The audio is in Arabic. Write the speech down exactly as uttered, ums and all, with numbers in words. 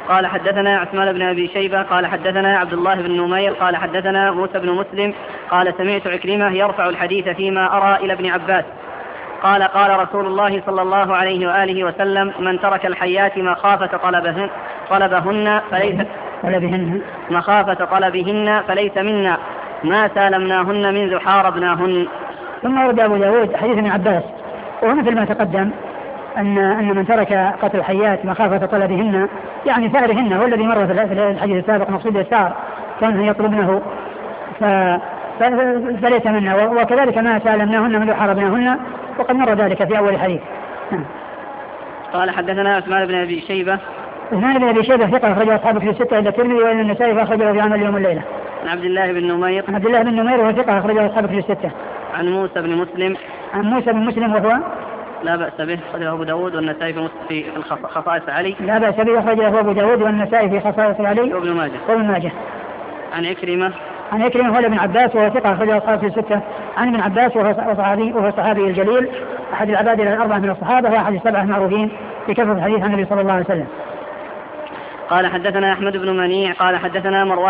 قال حدثنا عثمان بن أبي شيبة قال حدثنا عبد الله بن نمير قال حدثنا موسى بن مسلم قال سمعت عكرمة يرفع الحديث فيما أرى إلى ابن عباس قال قال رسول الله صلى الله عليه وآله وسلم من ترك الحيات مخافة طلبهن, طلبهن فليس طلبهن مخافة طلبهن فليس منا ما سالمناهن منذ حاربناهن. ثم ورد أبو داود حديث ابن عباس وهو مثل ما تقدم أن أن من ترك قتل الحيات مخافة طلبهن يعني ثأرهن هو الذي مر في الحديث السابق مقصود الثار كان يطلبنه فليس منا وكذلك ما سالمناهن منذ حاربناهن وقد مر ذلك في أول حديث. قال حدثنا عثمان بن أبي شيبة عثمان بن أبي شيبة ثقة أخرجه أصحاب في الستة إلا الترمذي وإن النسائي فأخرجه في عمل يوم والليلة. عن عبد الله بن نمير عن عبد الله بن نمير وهو ثقة أخرجه أصحاب في الستة. عن موسى بن مسلم عن موسى بن مسلم وهو لا بأس به أخرجه أبو داود والنسائي في خصائص علي لا بأس به أخرجه أبو داود والنسائي في خصائص علي وابن ماجه وابن ماجه. عن عكرمة عن عكرمة هو ابن عباس وهو ثقة أخرجه أصحاب في الستة. عن ابن عباس وهو صحابي وهو صحابي الجليل أحد العباد الأربعة من الصحابة وأحد السبعة المعروفين بكثرة الحديث عن النبي صلى الله عليه وسلم. قال حدثنا أحمد بن منيع قال حدثنا مروان